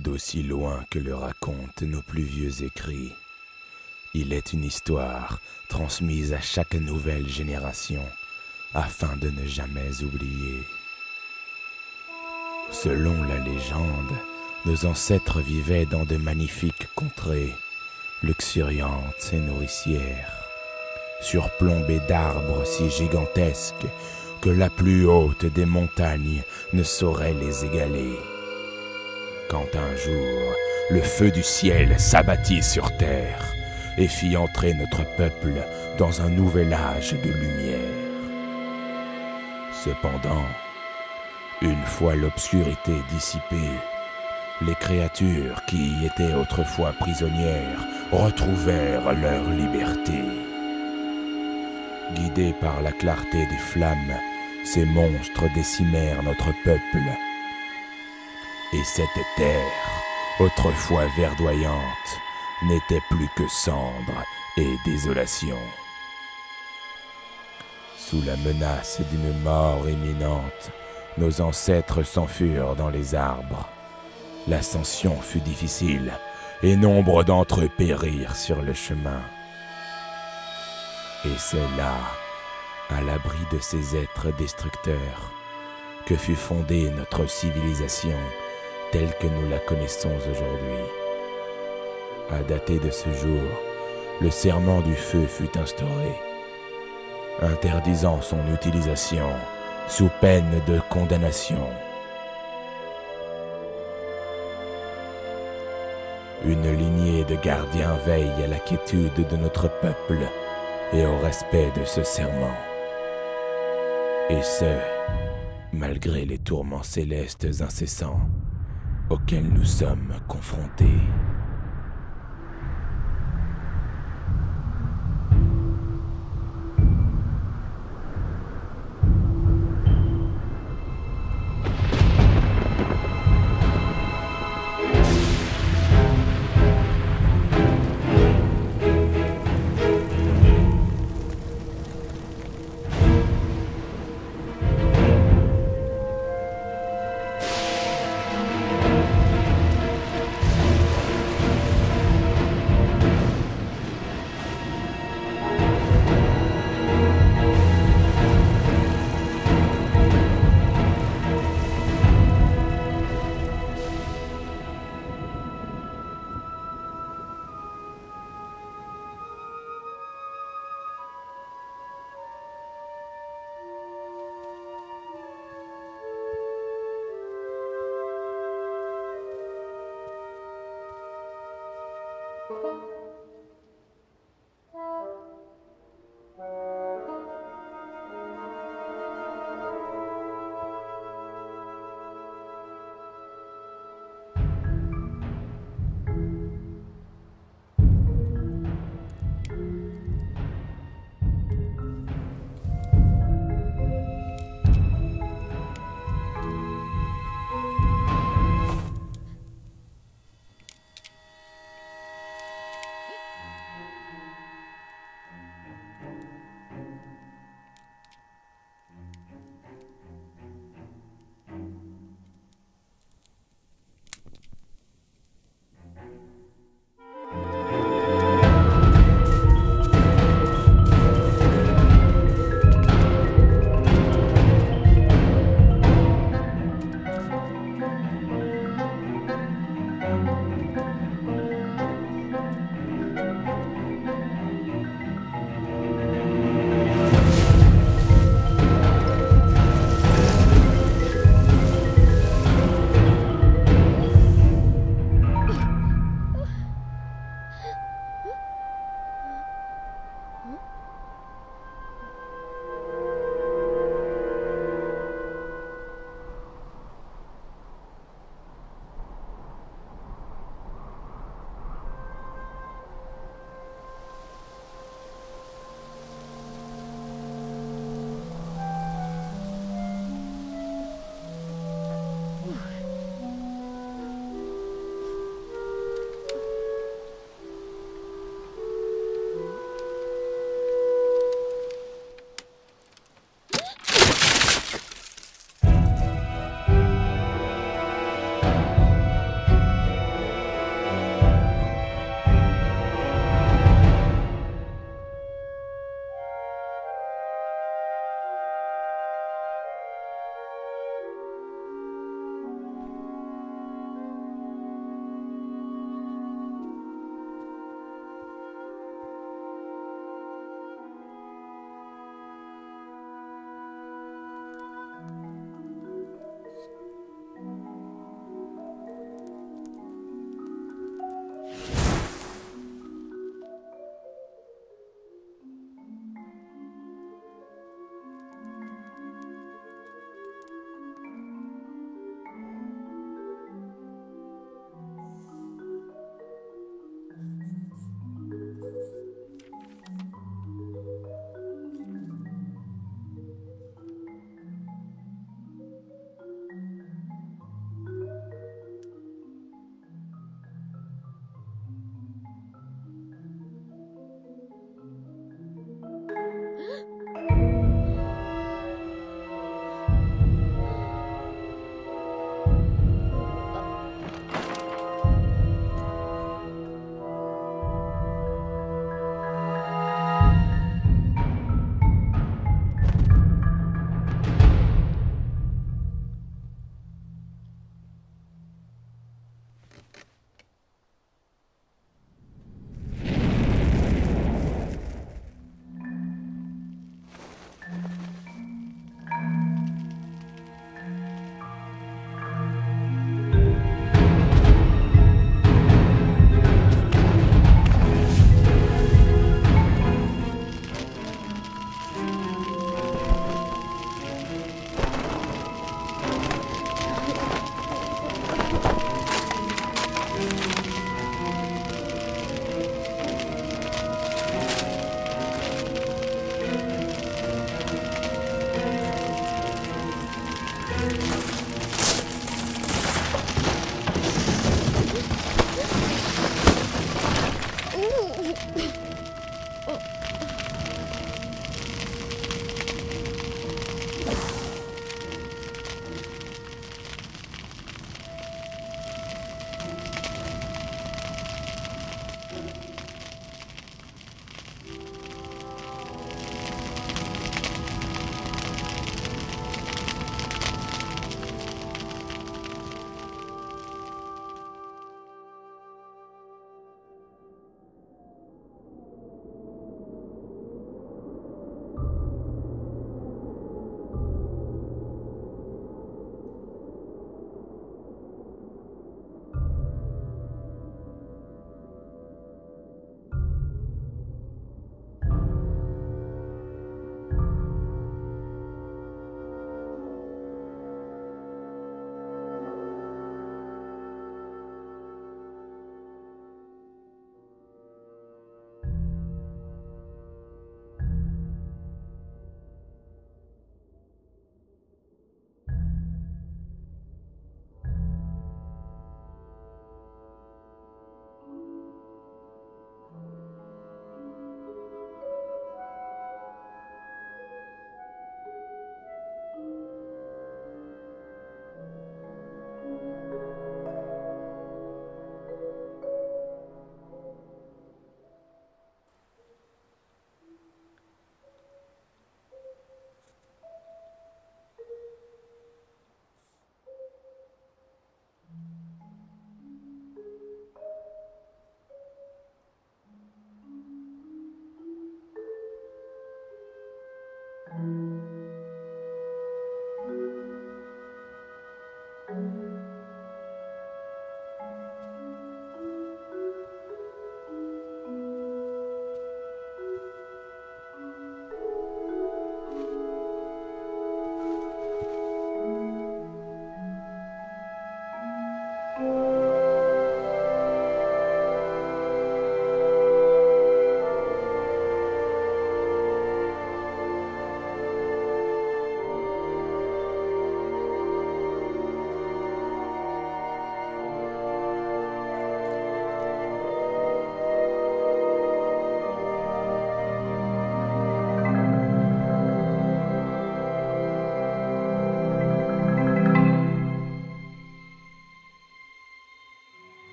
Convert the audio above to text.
D'aussi loin que le racontent nos plus vieux écrits, il est une histoire transmise à chaque nouvelle génération afin de ne jamais oublier. Selon la légende, nos ancêtres vivaient dans de magnifiques contrées, luxuriantes et nourricières, surplombées d'arbres si gigantesques que la plus haute des montagnes ne saurait les égaler. Quand un jour, le feu du ciel s'abattit sur terre et fit entrer notre peuple dans un nouvel âge de lumière. Cependant, une fois l'obscurité dissipée, les créatures qui y étaient autrefois prisonnières retrouvèrent leur liberté. Guidés par la clarté des flammes, ces monstres décimèrent notre peuple. Et cette terre, autrefois verdoyante, n'était plus que cendres et désolation. Sous la menace d'une mort imminente, nos ancêtres s'enfuirent dans les arbres. L'ascension fut difficile, et nombre d'entre eux périrent sur le chemin. Et c'est là, à l'abri de ces êtres destructeurs, que fut fondée notre civilisation telle que nous la connaissons aujourd'hui. À dater de ce jour, le serment du feu fut instauré, interdisant son utilisation sous peine de condamnation. Une lignée de gardiens veille à la quiétude de notre peuple et au respect de ce serment. Et ce, malgré les tourments célestes incessants auxquels nous sommes confrontés.